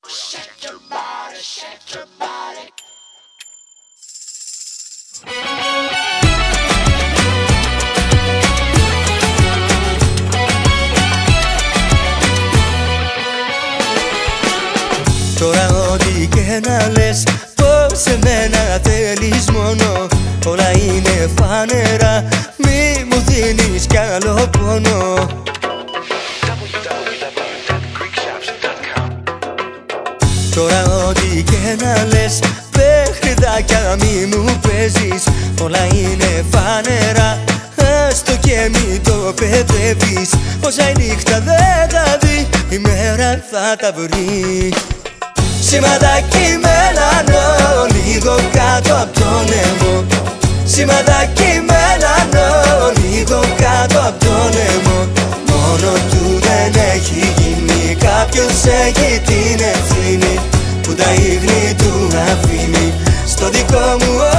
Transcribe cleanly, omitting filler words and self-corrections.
Shake your body, shake your body. Τώρα ό,τι και να λες, πως σε μένα θέλεις μόνο, όλα είναι φανερά, μη μου δίνεις κι άλλο πόνο. Τώρα ό,τι και να λες, παιχνιδάκια μη μου παίζεις, όλα είναι φανερά, άστο και μη το παιδεύεις, όσα η νύχτα δεν θα δει, η μέρα θα τα βρει. Σηματάκι μελανό, λίγο κάτω απ' το νερό. Σηματάκι μελανό, λίγο κάτω απ' το νερό. Μόνο του δεν έχει γίνει, κάποιος έχει την ευθύνη που τα ίχνη του αφήνει στο δικό μου